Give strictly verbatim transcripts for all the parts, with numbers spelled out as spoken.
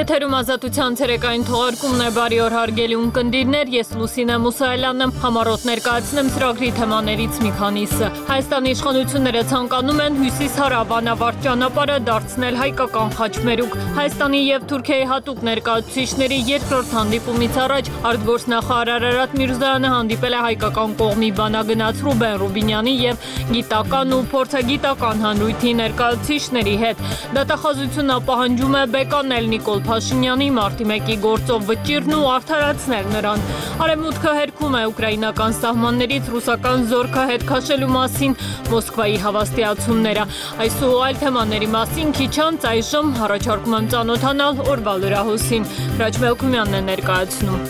Եթերում ազատության ցերեկային թողարկումն է, բարի օր հարգելի ունկնդիրներ, ես Լուսինե Մուսայելյանն եմ, համառոտ ներկայացնեմ ծրագրի թեմաներից մի քանիսը։ Հայաստանի իշխանությունները ցանկանում են հյուսիս-հարավ անավարտ ճանապարհը դարձնել հայկական խաչմերուկ։ Հայաստանի եւ Թուրքիայի հատուկ ներկայացուցիչների երկրորդ հանդիպումից առաջ արտգործնախարար Արարատ Միրզոյանը հանդիպել է հայկական կողմի բանագնաց Ռուբեն Ռուբինյանի եւ գիտական ու փորձագիտական հանրույթի ներկայացուցիչների հետ։ Դատախազությունը պահանջում է բեկանել Նիկոլ Փաշինյանի մարտի մեկի գործով վճիռն ու արդարացնել նրան։ Արևմուտքը հերքում է ուկրաինական սահմաններից ռուսական զորքը հետ քաշելու մասին Մոսկվայի հավաստիացումները։ Այս ու այլ թեմաների մասին քիչ անց այժմ առաջարկում եմ ծանոթանալ օրվա լրահոսին։ Հրաչ Մելքումյանն է ներկայացնում։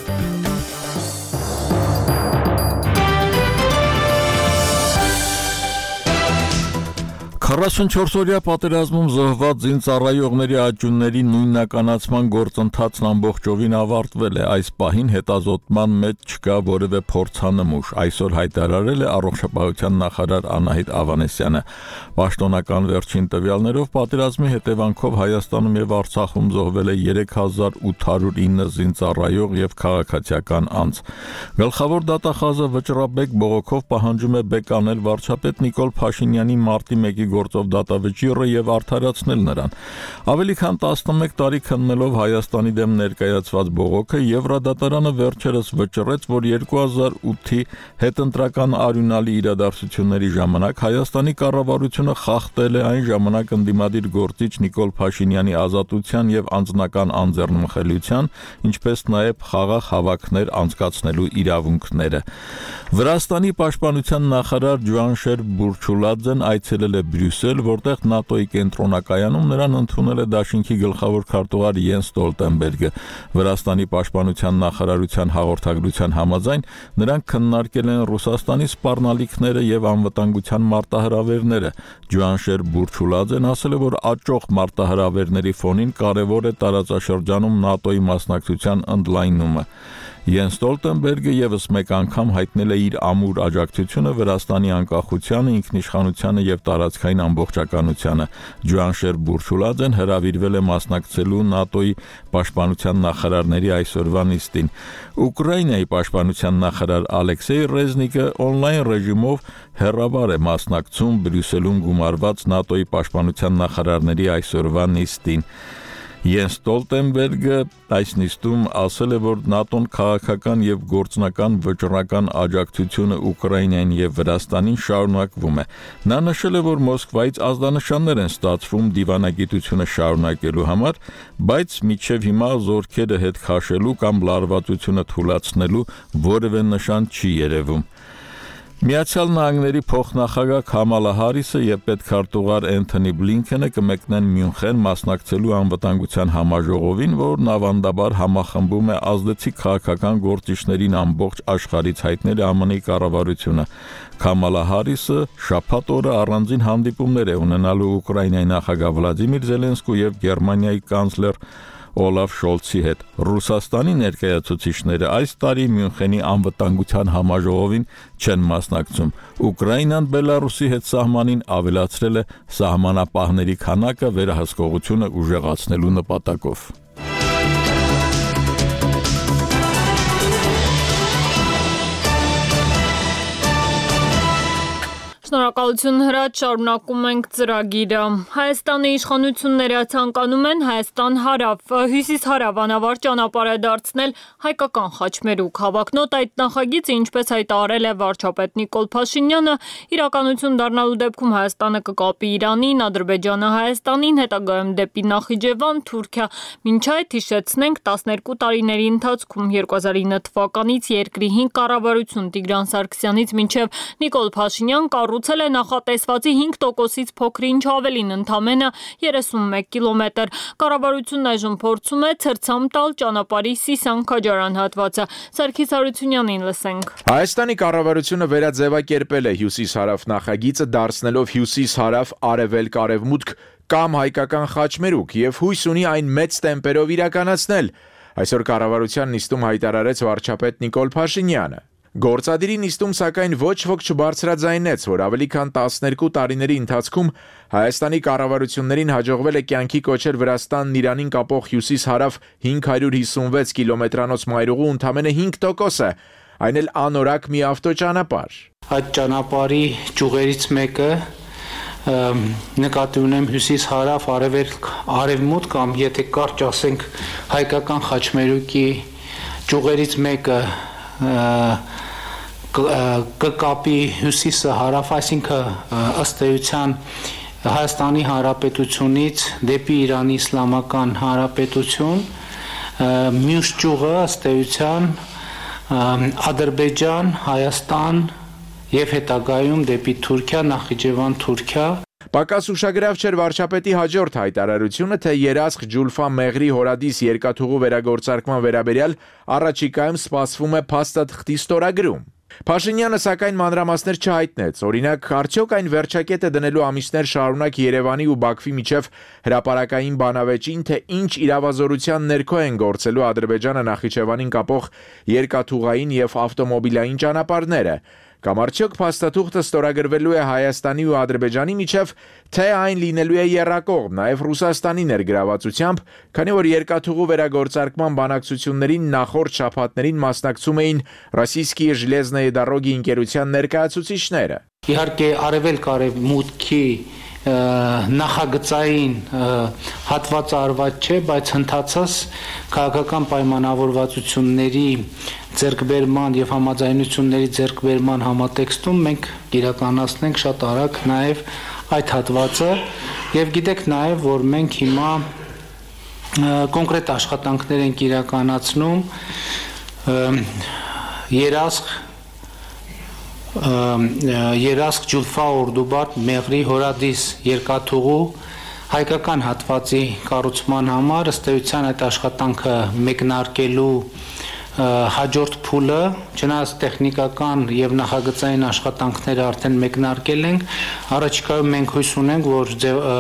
քառասունչորս-օրյա պատերազմում զոհված զինծառայողների աճյունների նույնականացման գործընթացն ամբողջովին ավարտվել է։ Այս պահին հետազոտման մեջ չկա որևէ փորձանմուշ, այսօր հայտարարել է առողջապահության նախարար Անահիտ Ավանեսյանը։ Պաշտոնական վերջին տվյալներով պատերազմի հետևանքով Հայաստանում եւ Արցախում զոհվել է երեք հազար ութ հարյուր ինը զինծառայող եւ քաղաքացիական անձ։ Գլխավոր դատախազը վճռաբեկ բողոքով պահանջում է բեկանել վարչապետ Նիկոլ Փաշինյանի մարտի մեկի գործով դատավճիռը եւ արդարացնել նրան։ Ավելի քան տասնմեկ տարի քննելով Հայաստանի դեմ ներկայացված բողոքը, Եվրադատարանը վերջերս վճռեց, որ երկու հազար ութի հետընտրական արյունալի իրադարձությունների ժամանակ Հայաստանի կառավարությունը խախտել է այն ժամանակ ընդդիմադիր գործիչ Նիկոլ Փաշինյանի ազատության եւ անձնական անձեռնմխելիության, ինչպես նաեւ խաղաղ հավաքներ անցկացնելու իրավունքները։ Վրաստանի պաշտպանության նախարար Ջուանշեր Բուրչուլաձեն այցելել է Բրյուսել, որտեղ ՆԱՏՕ-ի կենտրոնակայանում նրան ընդունել է դաշինքի գլխավոր քարտուղար Յենս Ստոլտենբերգը։ Վրաստանի պաշտպանության նախարարության հաղորդագրության համաձայն նրանք քննարկել են Ռուսաստանի սպառնալիքները եւ անվտանգության մարտահրավերները։ Ջուանշեր Բուրչուլաձեն ասել է, որ աճող մարտահրավերների ֆոնին կարևոր է տարածաշրջանում ՆԱՏՕ-ի մասնակցության ընդլայնումը։ Յենս Ստոլտենբերգը եւս մեկ անգամ հայտնել է իր ամուր աջակցությունը Վրաստանի անկախությանը, ինքնիշխանությանը եւ տարածքային ամբողջականությանը։ Ջուանշեր Բուրչուլաձեն հրավիրվել է մասնակցելու ՆԱՏՕ-ի պաշտպանության նախարարների այսօրվա նիստին։ Ուկրաինայի պաշտպանության նախարար Ալեքսեյ Ռեզնիկը օնլայն ռեժիմով հեռավար է մասնակցում Բրյուսելում գումարված ՆԱՏՕ-ի պաշտպանության նախարարների այսօրվա նիստին։ Յենս Ստոլտենբերգը այս նիստում ասել է, որ ՆԱՏՕ-ն քաղաքական եւ գործնական վճռական աջակցությունը Ուկրաինային եւ Վրաստանին շարունակվում է։ Նա նշել է, որ Մոսկվայից ազդանշաններ են ստացվում դիվանագիտությունը շարունակելու համար, բայց մինչեւ հիմա զորքերը հետ քաշելու կամ լարվածությունը թուլացնելու որևէ նշան չի երևում։ Միացյալ Նահանգների փոխնախագահ Քամալա Հարիսը եւ պետքարտուղար Էնթոնի Բլինքենը կմեկնեն Մյունխեն մասնակցելու անվտանգության համաժողովին, որն ավանդաբար համախմբում է ազդեցիկ քաղաքական գործիչներին ամբողջ աշխարհից, հայտնել է ԱՄՆ-ի կառավարությունը։ Քամալա Հարիսը շաբաթ օրը առանձին հանդիպումներ է ունենալու Ուկրաինայի նախագահ Վլադիմիր Զելենսկու եւ Գերմանիայի կանցլեր Օլաֆ Շոլցի հետ։ Ռուսաստանի ներկայացուցիչները այս տարի Մյունխենի անվտանգության համաժողովին չեն մասնակցում։ Ուկրաինան Բելարուսի հետ սահմանին ավելացրել է սահմանապահների քանակը վերահսկողությունը ուժեղացնելու նպատակով։ Շնորհակալություն Հրաչ, շարունակում ենք ծրագիրը։ Հայաստանի իշխանությունները ցանկանում են Հայաստան հարավ, հյուսիս-հարավ անավարտ ճանապարհը դարձնել հայկական խաչմերուկ։ Հավակնոտ այդ նախագիծը, ինչպես հայտարարել է վարչապետ Նիկոլ Փաշինյանը, իրականություն դառնալու դեպքում Հայաստանը կկապի Իրանին, Ադրբեջանը Հայաստանին, հետագայում դեպի Նախիջևան, Թուրքիա։ Մինչ այդ հիշեցնենք տասներկու տարիների ընթացքում երկու հազար ինը թվականից երկրի հինգ կառավարություն Տիգրան Սարգսյանից մինչև Նիկոլ Փաշինյան կառուցել է նախատեսվածի հինգ տոկոսից փոքր-ինչ ավելին, ընդամենը երեսունմեկ կիլոմետր։ Կառավարությունն այժմ փորձում է ցրցամ տալ ճանապարհի Սիսան-Քաջարան հատվածը։ Սարգիս Հարությունյանին լսենք։ Հայաստանի կառավարությունը վերաձևակերպել է հյուսիս-հարավ նախագիծը, դարձնելով հյուսիս-հարավ արևելք-արևմուտք կամ հայկական խաչմերուկ եւ հույս ունի այն մեծ տեմպերով իրականացնել։ Այսօր կառավարության նիստում հայտարարեց վարչապետ Նիկոլ Փաշինյանը։ Գործադիրի նիստում սակայն ոչ ոք չբարձրաձայնեց, որ ավելի քան տասներկու տարիների ընթացքում Հայաստանի կառավարություններին հաջողվել է կյանքի կոչել Վրաստանն Իրանին կապող հյուսիս-հարավ հինգ հարյուր հիսունվեց կիլոմետրանոց մայրուղու ընդամենը հինգ տոկոսը, այն էլ անորակ մի ավտոճանապարհ։ Այդ ճանապարհի ճյուղերից մեկը նկատի ունեմ հյուսիս-հարավ, արևելք, արևմուտք կամ եթե կարճ ասենք հայկական խաչմերուկի ճյուղերից մեկը կկապի հյուսիսը հարավ, այսինքն ըստ էության Հայաստանի Հանրապետությունից դեպի Իրանի Իսլամական Հանրապետություն, մյուս ճյուղը ըստ էության Ադրբեջան, Հայաստան եւ հետագայում դեպի Թուրքիա, Նախիջևան, Թուրքիա։ Պակաս ուշագրավ չէր վարչապետի հաջորդ հայտարարությունը, թե Երասխ Ջուլֆա Մեղրի հորադիս երկաթուղու վերագործարկման վերաբերյալ առաջիկայում սպասվում է փաստաթղթի ստորագրում։ Փաշինյանը սակայն մանրամասներ չհայտնեց, օրինակ, արդյոք այն վերջակետ է դնելու ամիսներ շարունակ Երևանի ու Բաքվի միջև հրապարակային բանավեճին, թե ինչ իրավազորության ներքո են գործելու Ադրբեջանը Նախիջևանին կապող երկաթուղային եւ ավտոմոբիլային ճանապարհները, կամ արդյոք փաստաթուղթը ստորագրվելու է Հայաստանի ու Ադրբեջանի միջև, թե այն լինելու է եռակողմ, նաև Ռուսաստանի ներգրավվածությամբ, քանի որ երկաթուղու վերագործարկման բանակցություններին նախորդ շաբաթներին մասնակցում էին Ռոսիյսկիի Ժելեզնոյե Դորոգի ընկերության ներկայացուցիչները։ Իհարկե արևելք-արևմուտքի նախագծային հատվածը արված չէ, բայց հնդածս քաղաքական պայմանավորվածությունների ձեռքբերման եւ համաձայնությունների ձեռքբերման համատեքստում մենք իրականացնենք շատ արագ նաեւ այդ հատվածը եւ գիտեք նաեւ որ մենք հիմա կոնկրետ աշխատանքներ ենք իրականացնում Երասխ Երասխ Ջուլֆա Օրդուբարդ Մեղրի հորադիս երկաթուղու հայկական հատվածի կառուցման համար ըստ էության այդ աշխատանքը մեկնարկելու հաջորդ փուլը, չնայած տեխնիկական եւ նախագծային աշխատանքները արդեն մեկնարկել ենք, առաջիկայում մենք հույս ունենք, որ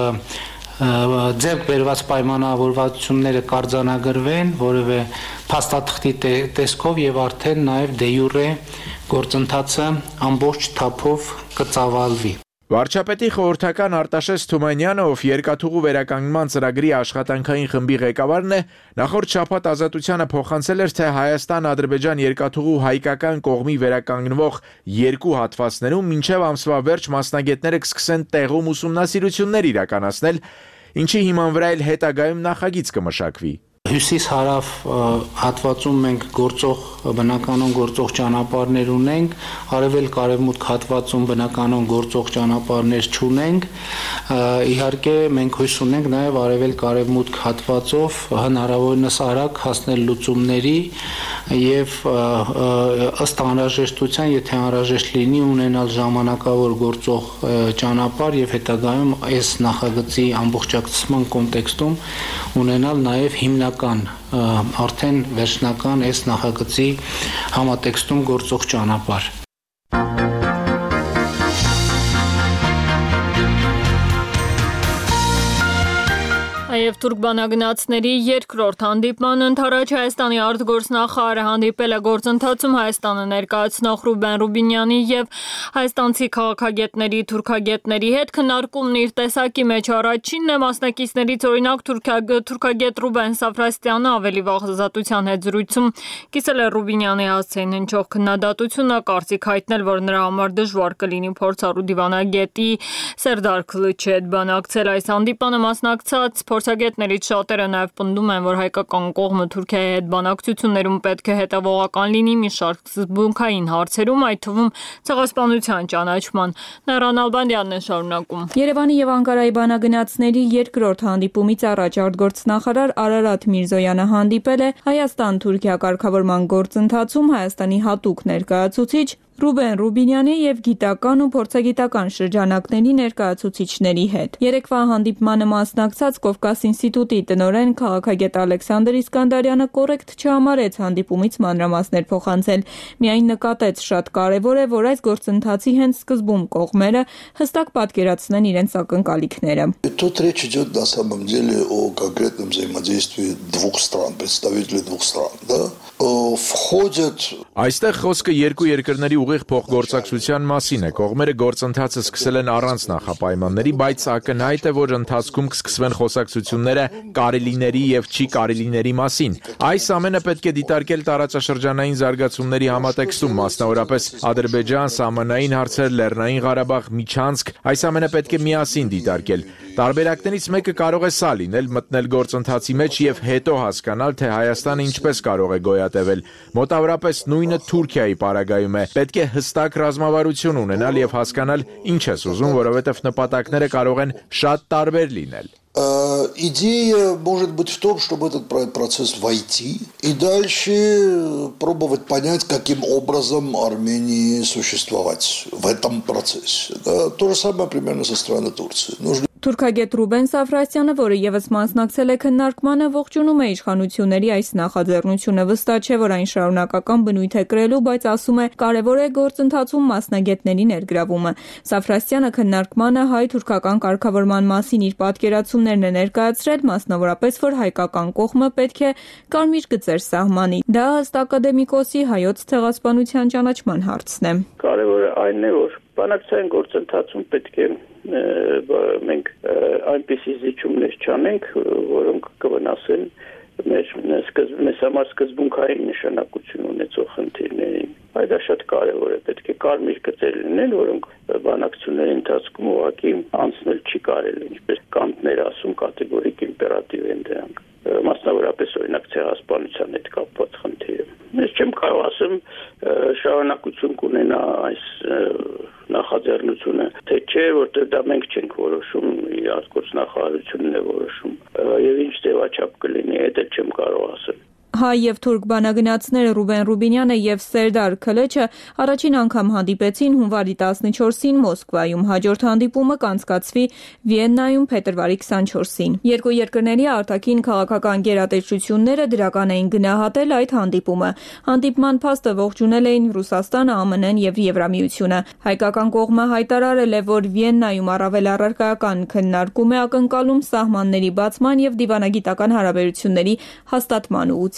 ձեռք բերված պայմանավորվածությունները կարձանագրվեն որևէ փաստաթղթի տեսքով եւ արդեն նաեւ դե յուրե գործընթացը ամբողջ թափով կծավալվի։ Վարչապետի խորհրդական Արտաշես Թումանյանը, ով երկաթուղու վերականգնման ծրագրի աշխատանքային խմբի ղեկավարն է, նախորդ շաբաթ Ազատությանը փոխանցել էր, թե Հայաստան-Ադրբեջան երկաթուղու հայկական կողմի վերականգնվող երկու հատվածներում մինչև ամսվա վերջ մասնագետները կսկսեն տեղում ուսումնասիրություններ իրականացնել, ինչի հիման վրա էլ հետագայում նախագիծ կմշակվի։ Հյուսիս-հարավ հատվածում մենք գործող բնականon գործող ճանապարհներ ունենք, արևելք-արևմուտք հատվածում բնականon գործող ճանապարհներ չունենք, իհարկե մենք հույս ունենք նաև արևելք-արևմուտք հատվածով հնարավորինս արագ հասնել լուծումների եւ ըստ անհրաժեշտության, եթե անհրաժեշտ լինի, ունենալ ժամանակավոր գործող ճանապարհ եւ հետագայում այս նախագծի ամբողջակցման կոնտեքստում ունենալ նաև հիմնական արդեն վերջնական այս նախագծի համատեքստում գործող ճանապարհ։ Նաև թուրք բանագնացների երկրորդ հանդիպման ընթരാճ Հայաստանի արտգործնախարարը հանդիպել է գործընթացում Հայաստանը ներկայացնող Ռուբեն Ռուբինյանի եւ հայաստանցի քաղաքագետների, թուրքագետների հետ քննարկումն իր տեսակի մեջ առաջինն է մասնակիցներից օրինակ թուրքագետ Ռուբեն Սաֆրաստյանը ավելի վաղ ազատության հետ զրույցում կիսել է Ռուբինյանի հասցեին հնչող քննադատությունը, կարծիք հայտնել, որ նրա համար դժվար կլինի փորձառու դիվանագետի Սերդար Քլիչի հետ բանակցել այս հանդիպանը մասնակցած փորձագետներից շատերը նաև պնդում են, որ հայկական կողմը Թուրքիայի հետ բանակցություններում պետք է հետևողական լինի մի շարք սկզբունքային հարցերում, այդ թվում ցեղասպանության ճանաչման։ Նարան Ալբանդյանն է շարունակում։ Երևանի եւ Անկարայի բանագնացների երկրորդ հանդիպումից առաջ արտգործնախարար Արարատ Միրզոյանը հանդիպել է Հայաստան-Թուրքիա կարգավորման գործընթացում Հայաստանի հատուկ ներկայացուցիչ Ռուբեն Ռուբինյանի եւ գիտական ու փորձագիտական շրջանակների ներկայացուցիչների հետ։ Երեկվա հանդիպմանը մասնակցած Կովկաս ինստիտուտի տնօրեն քաղաքագետ Ալեքսանդր Իսկանդարյանը կոռեկտ չհամարեց հանդիպումից մանրամասներ փոխանցել, միայն нկատեց շատ կարևոր է, որ այս գործընթացի հենց սկզբում կողմերը հստակ պատկերացնեն իրենց ակնկալիքները։ Тут речь идет на самом деле о конкретном взаимодействии двух стран, представителей двух стран, да? входят. Այստեղ խոսքը երկու երկրների ուղիղ փոխգործակցության մասին է։ Կողմերը գործընթացը սկսել են առանց նախապայմանների, բայց ակնհայտ է, որ ընթացքում կսկսվեն խոսակցությունները կարելիների եւ չի կարելիների մասին։ Այս ամենը պետք է դիտարկել տարածաշրջանային զարգացումների համատեքստում, մասնավորապես Ադրբեջան, սահմանային հարցեր, Լեռնային Ղարաբաղ, Միջանցք, այս ամենը պետք է միասին դիտարկել։ Տարբերակներից մեկը կարող է սա լինել՝ մտնել գործընթացի մեջ եւ հետո հասկանալ, թե Հայաստանը ինչպես կարող է գոյատևել։ Մոտավորապես նույնը Թուրքիայի պարագայում է։ Պետք է հստակ ռազմավարություն ունենալ եւ հասկանալ ինչ ես ուզում, որովհետեւ նպատակները կարող են շատ տարբեր լինել։ Идея может быть в том, чтобы этот процесс войти и дальше пробовать понять, каким образом Армении существовать в этом процессе. Да? То же самое примерно со стороны Турции. Нужно Թուրքագետ Ռուբեն Սաֆրասյանը, որը եւս մասնակցել է քննարկմանը, ողջունում է իշխանությունների այս նախաձեռնությունը, վստահ չէ, որ այն շարունակական բնույթ է կրելու, բայց ասում է, կարևոր է գործընթացում մասնագետների ներգրավումը։ Սաֆրասյանը քննարկմանը հայ-թուրքական կարգավորման մասին իր պատկերացումներն է ներկայացրել, մասնավորապես, որ հայկական կողմը պետք է կարմիր գծեր սահմանի։ Դա ըստ ակադեմիկոսի հայոց ցեղասպանության ճանաչման հարցն է։ Կարևորը այն է, որ բանակցային գործընթացում պետք է մենք այնպիսի զիջումներ չանենք, որոնք կվնասեն մեր մեզ համար սկզբունքային նշանակություն ունեցող խնդիրներին։ Այդ շատ կարևոր է, պետք է կարմիր գծեր լինեն, որոնք բանակցությունների ընթացքում ուղղակի անցնել չի կարելի, ինչպես կանտներ ասում, կատեգորիկ իմպերատիվ են դրանք։ Մասնավորապես օրինակ ցեղասպանության հետ կապված խնդիրը։ Ես չեմ կարող ասեմ շարունակություն կունենա այս նախաձեռնությունը, թե չէ, որտեղ դա մենք չենք որոշում, իրար գործնախարարությունն է որոշում, եւ ինչ ձևաչափ կլինի, դա չեմ կարող ասել։ Հայ եւ թուրք բանագնացները Ռուբեն Ռուբինյանը եւ Սերդար Քլեչը առաջին անգամ հանդիպեցին հունվարի տասնչորսին Մոսկվայում, հաջորդ հանդիպումը կանցկացվի Վիեննայում փետրվարի քսանչորսին։ Երկու երկրների արտաքին քաղաքական գերատեսչությունները դրական էին գնահատել այդ հանդիպումը։ Հանդիպման փաստը ողջունել էին Ռուսաստանը, ԱՄՆ -ն եւ Եվրամիությունը։ Հայկական կողմը հայտարարել է, որ Վիեննայում առավել առարկայական քննարկում է ակնկալում սահմանների բացման եւ դիվանագիտական հարաբերությունների հաստատման ուղղությամբ։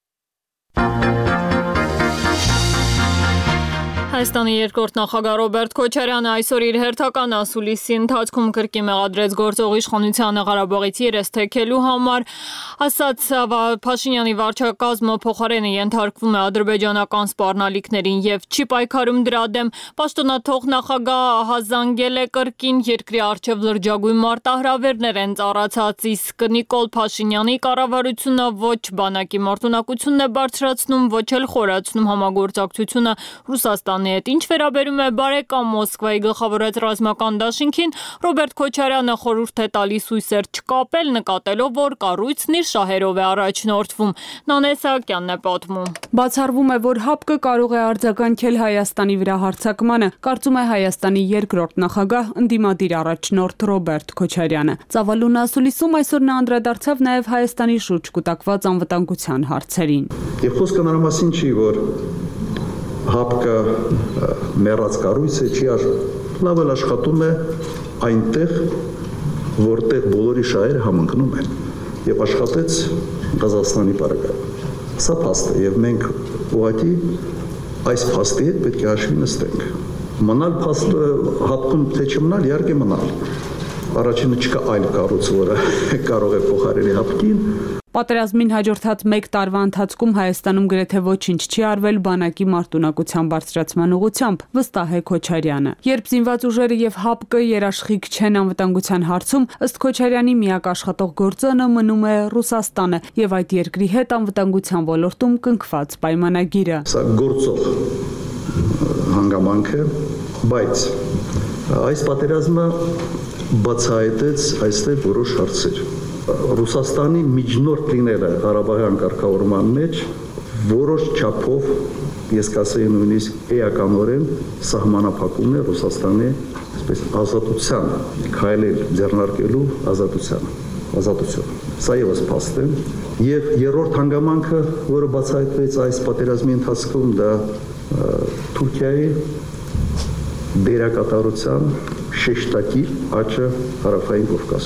Հայաստանի երկրորդ նախագահ Ռոբերտ Քոչարյանը այսօր իր հերթական ասուլիսի ընթացքում կրկին մեղադրեց գործող իշխանությանը Ղարաբաղից երես թեքելու համար, ասաց Փաշինյանի վարչակազմը փոխարենը ենթարկվում է ադրբեջանական սպառնալիքներին եւ չի պայքարում դրա դեմ։ Պաշտոնաթող նախագահը հազանգել է կրկին երկրի առջև լրջագույն մարտահրավերներ են ծառացած, իսկ Նիկոլ Փաշինյանի կառավարությունը ոչ բանակի մարտունակությունն է բարձրացնում, ոչ էլ խորացնում համագործակցությունը Ռուսաստանի հետ։ Ինչ վերաբերում է բարեկամ Մոսկվայի գլխավորած ռազմական դաշինքին, Ռոբերտ Քոչարյանը խորհուրդ է տալիս հույսեր չկապել, նկատելով, որ կառույցն իր շահերով է առաջնորդվում։ Նանե Սահակյանն է պատմում։ Բացառվում է, որ ՀԱՊԿ կարող է արձագանքել Հայաստանի վրա հարձակմանը, կարծում է Հայաստանի երկրորդ նախագահ, ընդդիմադիր առաջնորդ Ռոբերտ Քոչարյանը։ Ծավալուն ասուլիսում այսօր նա անդրադարձավ նաև Հայաստանի շուրջ կուտակված անվտանգության հարցերին։ Եվ խոսքը նրա մասին չի, որ ՀԱՊԿ մեռած կառույցը չի լավ էլ աշխատում է այնտեղ, որտեղ բոլորի շահերը համընկնում են եւ աշխատեց Ղազախստանի պարագայում։ Սա փաստ է եւ մենք ուղղակի այս փաստի հետ պետք է հաշվի նստենք։ Մնալ փաստը ՀԱՊԿ-ում թե չմնալ, իհարկե մնալ։ Առաջինը չկա այլ կառույց, որը կարող է փոխարինել ՀԱՊԿ-ին։ Պատերազմին հաջորդած մեկ տարվա ընթացքում Հայաստանում գրեթե ոչինչ չի արվել բանակի մարտունակության բարձրացման ուղղությամբ, վստահ է Քոչարյանը։ Երբ զինված ուժերը եւ ՀԱՊԿ երաշխիք չեն անվտանգության հարցում, ըստ Քոչարյանի միակ աշխատող գործոնը մնում է Ռուսաստանը եւ այդ երկրի հետ անվտանգության ոլորտում կնքված պայմանագիրը։ Սա գործող հանգամանք է, բայց այս պատերազմը բացահայտեց այստեղ որոշ հարցեր։ Ռուսաստանի միջնորդ լինելը Ղարաբաղյան կարգավորման մեջ որոշ չափով, ես կասեի նույնիսկ էականորեն սահմանափակում է Ռուսաստանի այսպես ազատության, քայլեր ձեռնարկելու ազատությանը, ազատություն։ Սա ևս փաստ է։ Եվ երրորդ հանգամանքը, որը բացահայտվեց այս պատերազմի ընթացքում, դա Թուրքիայի դերակատարության շեշտակի աճը Հարավային Կովկասում։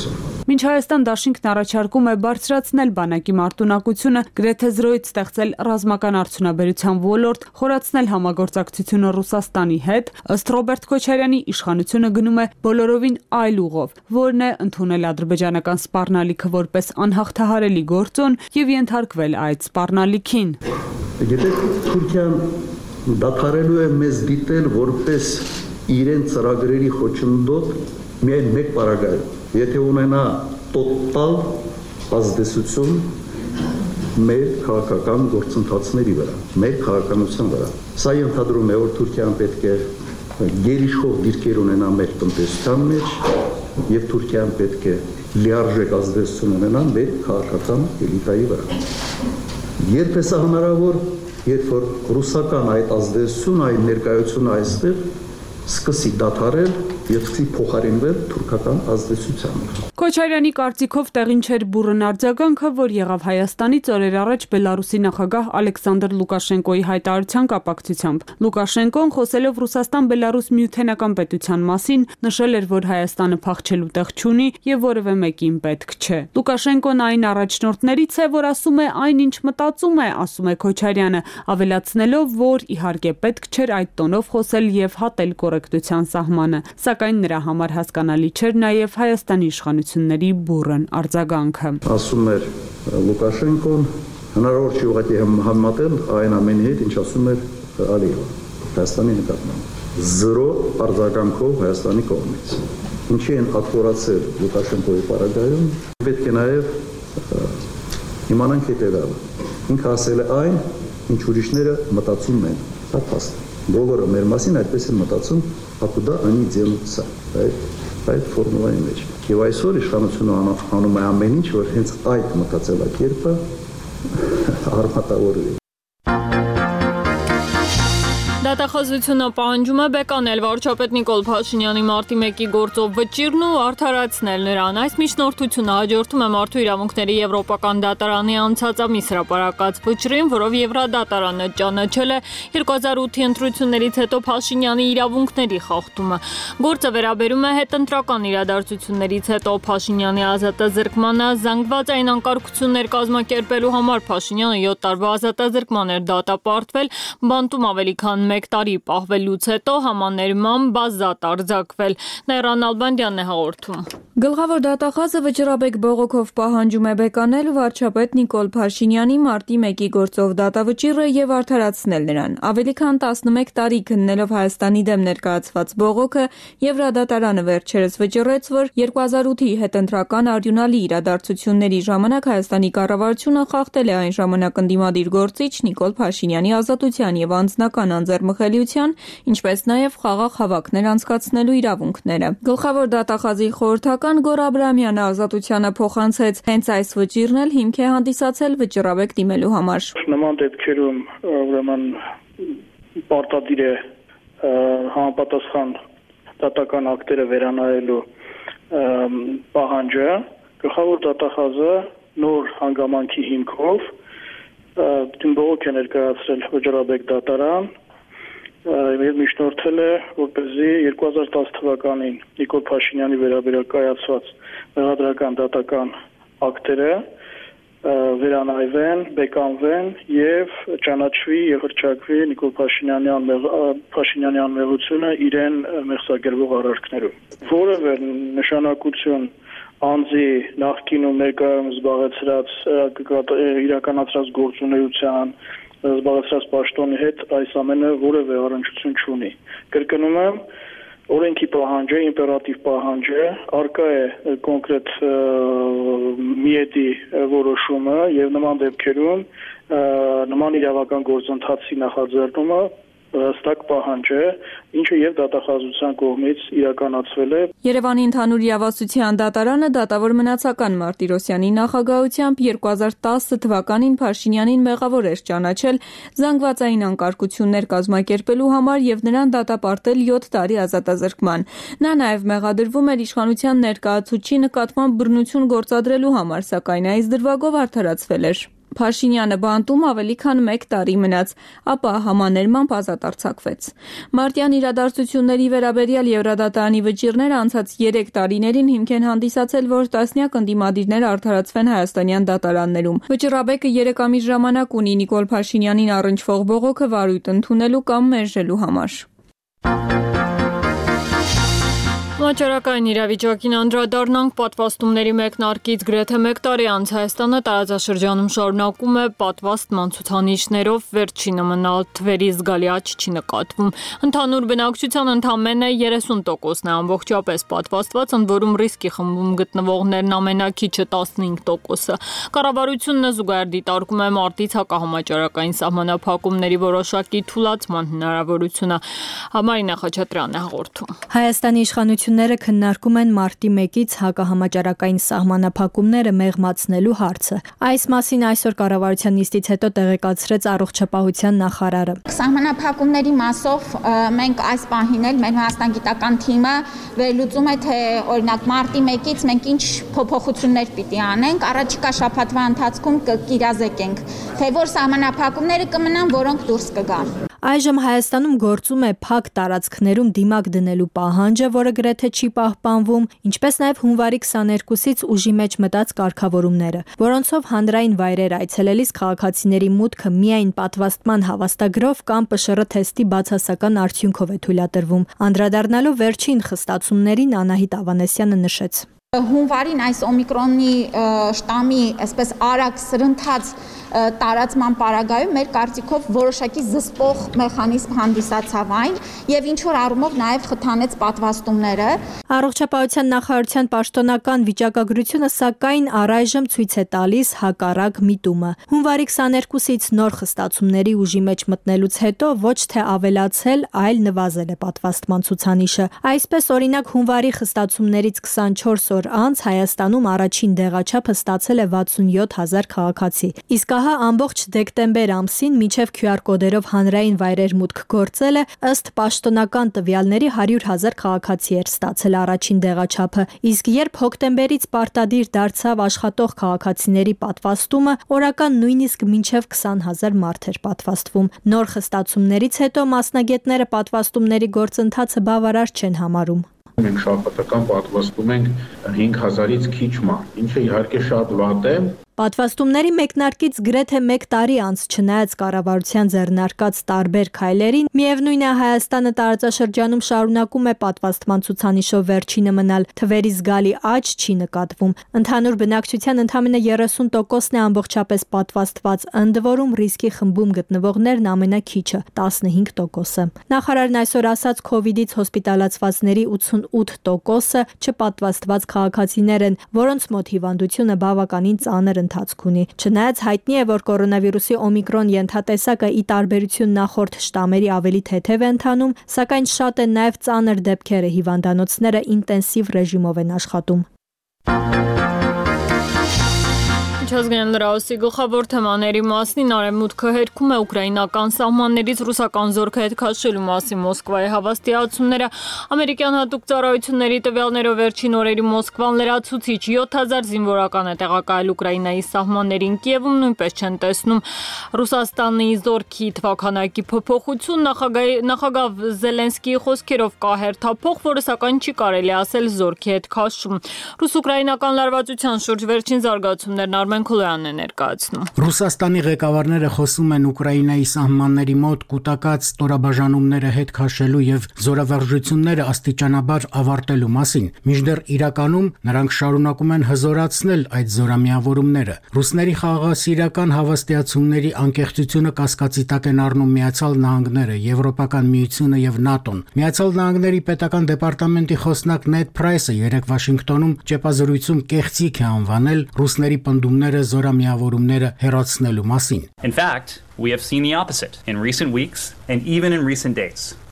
Մինչ Հայաստան դաշինքն առաջարկում է բարձրացնել բանակի մարտունակությունը, գրեթե զրոյից ստեղծել ռազմական արդյունաբերության ոլորտ, խորացնել համագործակցությունը Ռուսաստանի հետ, ըստ Ռոբերտ Քոչարյանի իշխանությունը գնում է բոլորովին այլ ուղով, որն է ընդունել ադրբեջանական սպառնալիքը որպես անհաղթահարելի գործոն եւ ենթարկվել այդ սպառնալիքին։ Գիտեք, Թուրքիան դադարելու է մեզ դիտել որպես իրեն ծրագրերի խոչընդոտ միայն մեկ պարագայում, եթե ունենա տոտալ ազդեցություն մեր քաղաքական գործընթացների վրա, մեր քաղաքականության վրա։ Սա ենթադրում է, որ Թուրքիան պետք է գերիշխող դիրքեր ունենա մեր տնտեսության մեջ եւ Թուրքիան պետք է լիարժեք ազդեցություն ունենա մեր քաղաքական էլիտայի վրա։ Երբ է սա հնարավոր, երբ որ ռուսական այդ ազդեցությունը, այդ ներկայությունը այստեղ սկսի դադարել եւ սկսի փոխարինվել թուրքական ազդեցությամբ։ Քոչարյանի կարծիքով տեղին չէր բուրըն արձագանքը, որ եղավ Հայաստանից օրեր առաջ Բելարուսի նախագահ Ալեքսանդր Լուկաշենկոյի հայտարարության կապակցությամբ։ Լուկաշենկոն, խոսելով Ռուսաստան-Բելարուս միութենական պետության մասին, նշել էր, որ Հայաստանը փախչելու տեղ չունի եւ որևէ մեկին պետք չէ։ Լուկաշենկոն այն առաջնորդներից է, որ ասում է այն, ինչ մտածում է, ասում է Քոչարյանը, ավելացնելով, որ իհարկե պետք չէր այդ տոնով խոսել եւ հատել կոռեկտության սահմանը, սակայն նրա համար հասկանալի չէր նաեւ Հայաստանի իշխանությունների բուրըն արձագանքը։ Ասում էր Լուկաշենկոն, հնարավոր չի ուղղակի համեմատել այն ամենի հետ, ինչ ասում էր Ալիևը Հայաստանի նկատմամբ։ Զրո արձագանքով Հայաստանի կողմից։ Ինչի են ակտորացել Լուկաշենկոյի պարագայում, պետք է նաեւ իմանանք հետևյալը։ Ինքը ասել է այն, ինչ ուրիշները մտածում են։ Դա փաստ է։ Բոլորը մեր մասին այդպես են մտածում, ապուդա անի ձենուցա, այդ այդ ֆորմուլայի մեջ։ Եվ այսօր իշխանությունը անում է ամեն ինչ, որ հենց այդ մտածելակերպը արմատավորվի։ Դատախազությունը պահանջում է բեկանել վարչապետ Նիկոլ Փաշինյանի մարտի մեկի գործով վճիրն ու արդարացնել նրան։ Այս միջնորդությունը հաջորդում է Մարդու իրավունքների Եվրոպական դատարանի անցած ամիս հրապարակած վճռին, որով Եվրադատարանը ճանաչել է երկու հազար ութի ընտրություններից հետո Փաշինյանի իրավունքների խախտումը։ Գործը վերաբերում է հետընտրական իրադարձություններից հետո Փաշինյանի ազատազրկմանը, զանգվածային անկարգություններ կազմակերպելու համար Փաշինյանը յոթ տարվա ազատազրկման էր դատապարտվել, բանտում ավելի քան մեկ տարի պահվելուց հետո համաներմամբ ազատ արձակվել։ Նայրան Ալբանդյանն է հաղորդում։ Գլխավոր դատախազը վճռաբեկ բողոքով պահանջում է բեկանել վարչապետ Նիկոլ Փաշինյանի մարտի մեկի գործով դատավճիռը եւ արդարացնել նրան։ Ավելի քան տասնմեկ տարի քննելով Հայաստանի դեմ ներկայացված բողոքը, Եվրադատարանը վերջերս վճռեց, որ երկու հազար ութի հետընտրական արյունալի իրադարձությունների ժամանակ Հայաստանի կառավարությունը խախտել է այն ժամանակ ընդդիմադիր գործիչ Նիկոլ Փաշինյանի ազատության եւ անձնական անձեռմխելիության, ինչպես նաեւ խաղաղ հավաքներ անցկացնելու իրավունքները։ Գլխավոր դատախազի խորհրդական Գոր Աբրամյանը ազատությանը փոխանցեց հենց այս վճիրն էլ հիմք է հանդիսացել վճռաբեկ դիմելու համար։ Նման դեպքերում ուրեմն պարտադիր է համապատասխան դատական ակտերը վերանայելու պահանջը։ Գլխավոր դատախազը նոր հանգամանքի հիմքով բողոք է ներկայացրել վճռաբեկ դատարան եւ միջնորդել է, որպեսզի երկու հազար տասը թվականին Նիկոլ Փաշինյանի վերաբերյալ կայացված մեղադրական դատական ակտերը վերանայվեն, բեկանվեն եւ ճանաչվի եւ հռչակվի Նիկոլ Փաշինյանի Փաշինյանի անմեղությունը իրեն մեղսագրվող արարքներում։ Որևէ նշանակություն անձի նախկինում ներկայում զբաղեցրած իրականացրած գործունեության զբաղեցրած պաշտոնի հետ այս ամենը որևէ առնչություն չունի։ Կրկնում եմ, օրենքի պահանջը, իմպերատիվ պահանջը, արկա է կոնկրետ միեդի որոշումը եւ նման դեպքերում նման իրավական գործընթացի նախաձեռնումը հստակ պահանջ է, ինչը եւ դատախազության կողմից իրականացվել է։ Երևանի ընդհանուր իրավասության դատարանը դատավոր մնացական Մարտիրոսյանի նախագահությամբ երկու հազար տասը թվականին Փաշինյանին մեղավոր էր ճանաչել զանգվածային անկարգություններ կազմակերպելու համար եւ նրան դատապարտել յոթ տարի ազատազրկման։ Նա նաեւ մեղադրվում էր իշխանության ներկայացուցչի նկատմամբ բռնություն գործադրելու համար, սակայն այս դրվագով արդարացվել էր։ Փաշինյանը բանտում ավելի քան մեկ տարի մնաց, ապա համաներմամբ ազատ արձակվեց։ Մարտյան իրադարձությունների վերաբերյալ Եվրադատարանի վճիռները անցած երեք տարիներին հիմք են հանդիսացել, որ տասնյակ ընդդիմադիրներ արդարացվեն հայաստանյան դատարաններում։ Վճռաբեկը երեք ամիս ժամանակ ունի Նիկոլ Փաշինյանին առնչվող բողոքը վարույթ ընդունելու կամ մերժելու համար։ Վաճառական իրավիճակին անդրադառնանք, պատվաստումների մեկնարկից գրեթե մեկ տարի անց Հայաստանը տարածաշրջանում շարունակում է պատվաստման ցուցանիշներով վերջինը մնալ թվերի զգալի աճ չի նկատվում։ Ընդհանուր բնակչության ընդամենը երեսուն տոկոսն է ամբողջապես պատվաստված, ընդ որում ռիսկի խմբում գտնվողներն ամենաքիչը տասնհինգ տոկոսը։ Կառավարությունը զուգահեռ դիտարկում է մարտից հակահամաճարակային սահմանափակումների որոշակի թուլացման հնարավորությունը։ Մարինա Խաչատրյանն է հաղորդում։ Հայաստանի իշխանությունները քննարկում են մարտի մեկից հակահամաճարակային սահմանափակումները մեղմացնելու հարցը։ Այս մասին այսօր կառավարության նիստից հետո տեղեկացրեց առողջապահության նախարարը։ Սահմանափակումների մասով մենք այս պահին էլ մեր մասնագիտական թիմը վերլուծում է, թե օրինակ մարտի մեկից մենք ինչ փոփոխություններ պիտի անենք, առաջիկա շաբաթվա ընթացքում կիրազեկենք, թե որ սահմանափակումները կմնան, որոնք դուրս կգան։ Այժմ Հայաստանում գործում է փակ տարածքներում դիմակ դնելու պահանջը, որը գրեթե չի պահպանվում, ինչպես նաև հունվարի քսաներկուսից ուժի մեջ մտած կարգավորումները, որոնցով հանրային վայրեր այցելելիս քաղաքացիների մուտքը միայն պատվաստման հավաստագրով կամ Պ Շ Ռ թեստի բացասական արդյունքով է թույլատրվում։ Անդրադառնալով վերջին խստացումներին Անահիտ Ավանեսյանը նշեց. Հունվարին այս օմիկրոնի շտամի այսպես արագ սրընթաց տարածման պարագայում մեր կարծիքով որոշակի զսպող մեխանիզմ հանդիսացավ այն եւ ինչ որ առումով նաեւ խթանեց պատվաստումները։ Առողջապահության նախարարության պաշտոնական վիճակագրությունը սակայն առայժմ ցույց է տալիս հակառակ միտումը։ Հունվարի քսաներկուսից նոր խստացումների ուժի մեջ մտնելուց հետո ոչ թե ավելացել, այլ նվազել է պատվաստման ցուցանիշը։ Այսպես օրինակ հունվարի խստացումներից քսանչորս օր անց Հայաստանում առաջին դեղաչափը ստացել է վաթսունյոթ հազար քաղաքացի։ Իսկ ահա ամբողջ դեկտեմբեր ամսին մինչև Q R կոդերով հանրային վայրեր մուտք գործելը ըստ պաշտոնական տվյալների հարյուր հազար քաղաքացի էր ստացել առաջին դեղաչափը, իսկ երբ հոկտեմբերից պարտադիր դարձավ աշխատող քաղաքացիների պատվաստումը, օրական նույնիսկ մինչև քսան հազար մարդ էր պատվաստվում։ Նոր խստացումներից հետո մասնագետները պատվաստումների գործընթացը բավարար չեն համարում։ Մենք շաբաթական պատվաստում ենք հինգ հազարից քիչ մարդ, ինչը իհարկե շատ վատ է։ Պատվաստումների մեկնարկից գրեթե մեկ տարի անց չնայած կառավարության ձեռնարկած տարբեր քայլերին, միևնույն է Հայաստանը տարածաշրջանում շարունակում է պատվաստման ցուցանիշով վերջինը մնալ, թվերի զգալի աճ չի նկատվում։ Ընդհանուր բնակչության ընդամենը երեսուն տոկոսն է ամբողջապես պատվաստված, ընդ որում ռիսկի խմբում գտնվողներն ամենաքիչը տասնհինգ տոկոսը։ Նախարարն այսօր ասաց, քովիդից հոսպիտալացվածների ութսունութ տոկոսը չպատվաստված քաղաքացիներ են, որոնց մոտ հիվանդությունը բավականին ծանր ընթացք ունի։ Չնայած հայտնի է, որ կորոնավիրուսի օմիկրոն ենթատեսակը ի տարբերություն նախորդ շտամերի ավելի թեթև է ընթանում, սակայն շատ են նաև ծանր դեպքերը, հիվանդանոցները ինտենսիվ ռեժիմով են աշխատում։ Միջազգային լրահոսի գլխավոր թեմաների մասին Արևմուտքը հերքում է ուկրաինական սահմաններից ռուսական զորքը հետ քաշելու մասին Մոսկվայի հավաստիացումները։ Ամերիկյան հատուկ ծառայությունների տվյալներով վերջին օրերի Մոսկվան լրացուցիչ յոթ հազար զինվորական է տեղակայել Ուկրաինայի սահմաններին։ Կիևում նույնպես չեն տեսնում Ռուսաստանի զորքի թվաքանակի փոփոխություն։ Նախագահ Զելենսկիի խոսքերով կա հերթափոխ, որը սակայն չի կարելի ասել զորքի հետ քաշում։ Ռուս-ուկրաինական լարվածության շուրջ վերջին զարգացումներն Արմեն Քոլյանն է ներկայացնում։ Ռուսաստանի ղեկավարները խոսում են Ուկրաինայի սահմանների մոտ կൂട്ടակած ստորաբաժանումները հետ քաշելու եւ զորավարժությունները աստիճանաբար ավարտելու մասին, մինչդեռ իրականում նրանք շարունակում են հզորացնել այդ զորամիավորումները։ Ռուսների խաղաղասիրական հավաստիացումների անկեղծությունը կասկածի տակ են առնում Միացյալ Նահանգները, Եվրոպական միությունը եւ ՆԱՏՕ-ն։ Միացյալ Նահանգների պետական դեպարտամենտի խոսնակ Նեդ Փրայսը երեկ Վաշինգտոնում ճեպազրույցում կեղծիք է անվանել ռուսների պնդումները զորամիավորումները հեռացնելու մասին։ In fact, we have seen the opposite in recent weeks and even in recent days.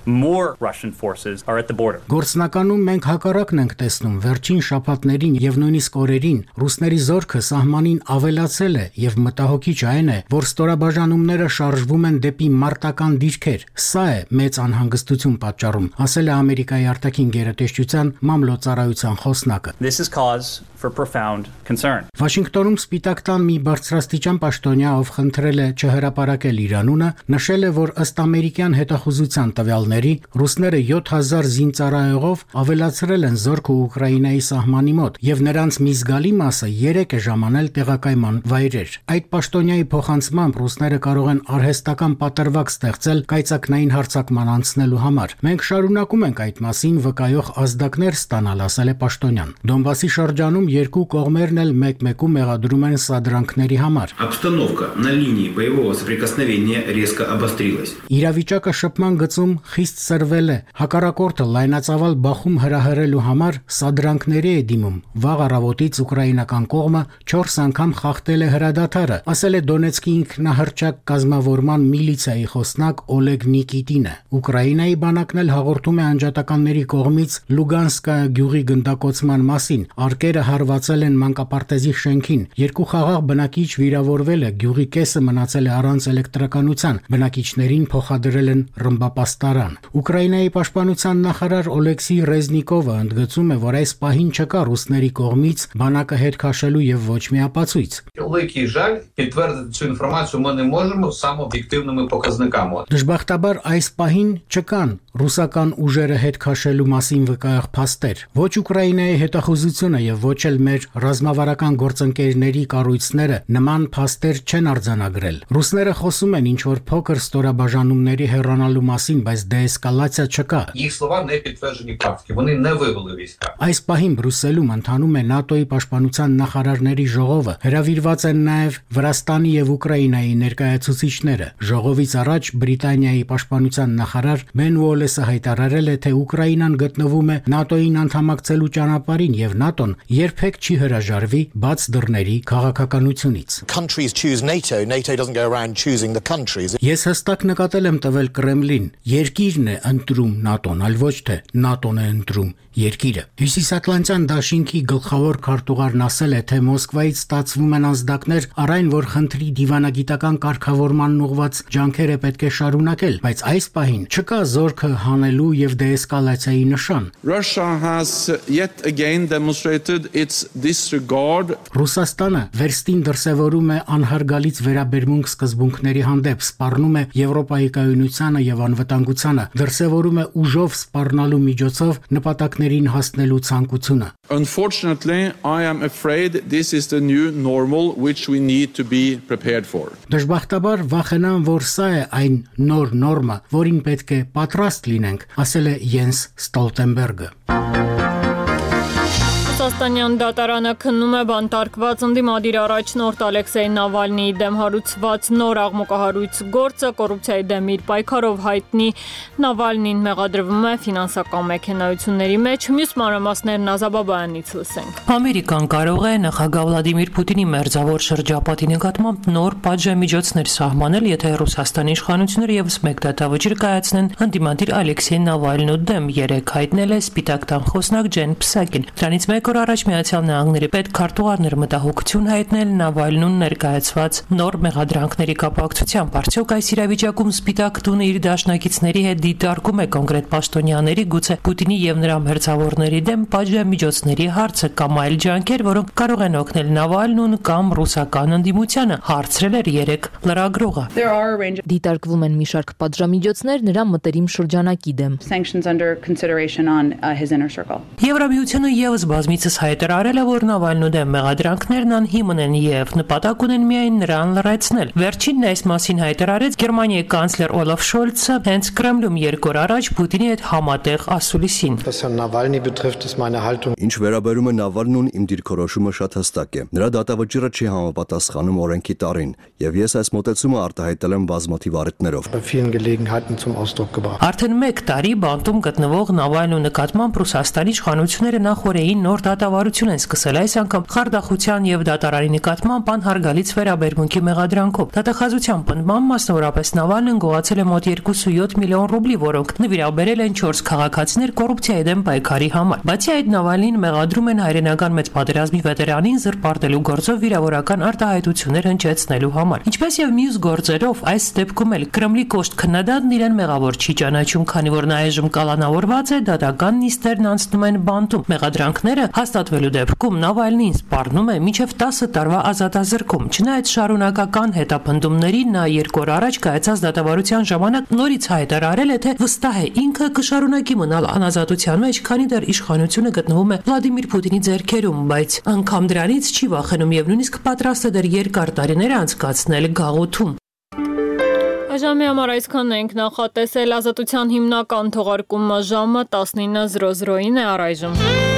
more Russian forces are at the border. Գործնականում մենք հակառակն ենք տեսնում վերջին շաբաթներին եւ նույնիսկ օրերին ռուսների զորքը սահմանին ավելացել է եւ մտահոգիչ այն է, որ ստորաբաժանումները շարժվում են դեպի մարտական դիրքեր։ Սա է մեծ անհանգստություն պատճառում, ասել է Ամերիկայի արտաքին գերատեսչության մամլոյցարայության խոսնակը։ This is cause for profound concern. Վաշինգտոնում Սպիտակ տան մի բարձրաստիճան պաշտոնյա, ով խնդրել է չհրապարակել իր անունը, նշել է, որ ըստ ամերիկյան հետախուզության տվյալների ռուսները յոթ հազար զինծառայողով ավելացրել են զորքը Ուկրաինայի սահմանի մոտ եւ նրանց մի զգալի մասը երեք է ժամանել տեղակայման վայրեր։ Այդ պաշտոնյայի փոխանցմամբ ռուսները կարող են արհեստական պատրվակ ստեղծել կայծակնային հարձակման անցնելու համար։ Մենք շարունակում ենք այդ մասին վկայող ազդակներ ստանալ, ասել է պաշտոնյան։ Դոնբասի շրջանում երկու կողմերն էլ մեկ-մեկում մեղադրում են սադրանքների համար։ Обстановка на линии боевого соприкосновения резко обострилась. Իրավիճակը շփման գծում խիստ սրվել է։ Հակառակորդը լայնածավալ բախում հրահրելու համար սադրանքների է դիմում։ Վաղ առավոտից ուկրաինական կողմը չորս անգամ խախտել է հրադադարը, ասել է Դոնեցկի ինքնահռչակ կազմավորման միլիցիայի խոսնակ Օլեգ Նիկիտինը։ Ուկրաինայի բանակն էլ հաղորդում է անջատականների կողմից Լուգանսկա գյուղի գնդակոծման մասին։ Արկերը հարվածել են մանկապարտեզի շենքին։ Երկու խաղաղ բնակիչ վիրավորվել է, գյուղի կեսը մնացել է առանց էլեկտրականության։ Բնակիչներին փոխադրել են ռմբապաստարան։ Ուկրաինայի պաշտպանության նախարար Օլեքսի Ռեզնիկովը ընդգծում է, որ այս պահին չկա ռուսների կողմից բանակը հետ քաշելու եւ ոչ մի ապացույց։ Великий жаль, підтвердити цю інформацію ми не можемо самооб'єктивними показниками. Դժբախտաբար այս պահին չկան ռուսական ուժերը հետ քաշելու մասին վկայող փաստեր։ Ոչ Ուկրաինայի հետախուզությունը եւ ոչ էլ մեր ռազմավարական գործընկերների կառույցները նման փաստեր չեն արձանագրել։ Ռուսները խոսում են ինչ-որ փոքր ստորաբաժանումների հեռանալու մասին, բայց դեէսկալացիա չկա։ Їх слова не підтверджені фактики, вони не вивели війська. Այս պահին Բրյուսելում ընթանում է ՆԱՏՕ-ի պաշտպանության նախարարների ժողովը։ Հրավիրված են նաև Վրաստանի եւ Ուկրաինայի ներկայացուցիչները։ Ժողովից առաջ Բրիտանիայի պաշտպանության նախարար Բեն Ուոլեսը հայտարարել է, թե Ուկրաինան գտնվում է ՆԱՏՕ-ին անդամակցելու ճանապարհին եւ ՆԱՏՕ-ն երբեք չի հրաժարվի բաց դռների քաղաքականությունից։ Countries choose NATO, NATO doesn't go around choosing the countries. Ես հստակ նկատել եմ տվել Կրեմլին, երկիրն է ընտրում ՆԱՏՕ-ն, այլ ոչ թե ՆԱՏՕ-ն է ընտրում երկիրը։ Հյուսիսատլանտյան դաշինքի գլխավոր քարտուղարն ասել է, թե Մոսկվայից ստացվում են ազդակներ առ այն, որ խնդրի դիվանագիտական կարգավորման ուղղված ջանքերը պետք է շարունակել, բայց այս պահին չկա զորքը հանելու եւ դեէսկալացիայի նշան։ Russia has yet again demonstrated its disregard. Ռուսաստանը վերստին դրսևորում է անհարգալից վերաբերմունք սկզբունքների հանդեպ, սպառնում է Եվրոպայի կայունությանը եւ անվտանգությանը, դրսևորում է ուժով սպառնալու միջոցով նպատակներին հասնելու ցանկությունը։ Unfortunately, I am afraid this is the new normal which we need to be prepared for. Դժբախտաբար վախենամ, որ սա է այն նոր նորմը, որին պետք է պատրաստ լինենք, ասել է Յենս Ստոլտենբերգը։ Ռուսաստանյան դատարանը քննում է բանտարկված ընդդիմադիր առաջնորդ Ալեքսեյ Նավալնիի դեմ հարուցված նոր աղմուկահարույց գործը կոռուպցիայի դեմ իր պայքարով հայտնի Նավալնին մեղադրվում է ֆինանսական մեքենայությունների մեջ։ Մյուս մանրամասներն Ազաբաբայանից լսենք։ Ամերիկան կարող է նախագահ Վլադիմիր Պուտինի մերձավոր շրջապատի նկատմամբ նոր պատժամիջոցներ սահմանել, եթե Ռուսաստանի իշխանությունները եւս մեկ դատավճիռ կայացնեն ընդդիմադիր Ալեքսեյ Նավալնու դեմ, երեք հայտնել է Սպիտակ տան խոսնակ Ջեն Փսակին։ Դրանից մեկ օր առաջ Միացյալ Նահանգների պետքարտուղարներ մտահոգություն հայտնել Նավալնուն ներկայացված նոր մեղադրանքների կապակցությամբ։ Արդյոք այս իրավիճակում Սպիտակ տունը իր դաշնակիցների հետ դիտարկում է կոնկրետ պաշտոնյաների, գուցե Պուտինի եւ նրա մերձավորների դեմ պատժամիջոցների հարցը կամ այլ ջանքեր, որոնք կարող են օգնել Նավալնուն կամ ռուսական ընդդիմությանը, հարցրել էր երեք լրագրողը։ Դիտարկվում են մի շարք պատժամիջոցներ նրա մտերիմ շրջանակի դեմ։ Եվրամիությունը եւս բազմիցս հայտարարել է, որ Նավալնու դեմ մեղադրանքներն անհիմն են եւ նպատակ ունեն միայն նրան լրացնել։ Վերջինն այս մասին հայտարարեց Գերմանիայի կանցլեր Օլաֆ Շոլցը հենց Կրեմլում երկու օր առաջ Պուտինի հետ համատեղ ասուլիսին։ Ինչ վերաբերում է Նավալնուն, իմ դիրքորոշումը շատ հստակ է։ Նրա դատավճիռը չի համապատասխանում օրենքի տարին, եւ ես այս մոտեցումը արտահայտել եմ բազմաթիվ առիթներով։ Արդեն մեկ տարի բանտում գտնվող Նավալնու նկատմամբ Ռուսաստանի իշխանությունները նախորդին նոր դատավարություն են սկսել այս անգամ խարդախության եւ դատարանի նկատմամբ անհարգալից վերաբերմունքի մեղադրանքով։ Դատախազության պնդմամբ մասնավորապես Նավալնին գողացել է մոտ երկուսույոթ միլիոն ռուբլի, որոնք նվիրաբերել են չորս քաղաքացիներ կոռուպցիայի դեմ պայքարի համար։ Բացի այդ, Նավալնին մեղադրում են հայրենական մեծ պատերազմի վետերանին զրպարտելու գործով վիրավորական արտահայտություններ հնչեցնելու համար։ Ինչպես եւ մյուս գործերով, այս դեպքում էլ Կրեմլի կոշտ քննադատն իրեն մեղավոր չի ճանաչում, քանի որ նա այժմ կալանավորված է, դատական նիստերն անցնում են բանտում։ Մեղադրանքները հաստատվելու դեպքում Նավալնին սպառնում է մինչև տասը տարվա ազատազրկում։ Չնայած շարունակական հետապնդումներին, նա երկու օր առաջ կայացած դատավարության ժամանակ նորից հայտարարել է, թե վստահ է ինքը կշարունակի մնալ անազատության մեջ, քանի դեռ իշխանությունը գտնվում է Վլադիմիր Պուտինի ձեռքերում, բայց անգամ դրանից չի վախենում եւ նույնիսկ պատրաստ է դեռ երկար տարիներ անցկացնել գաղութում։ Այժմի համար այսքանն ենք նախատեսել։ Ազատության հիմնական թողարկումը ժամը տասնինը զրո զրոին է առայժմ։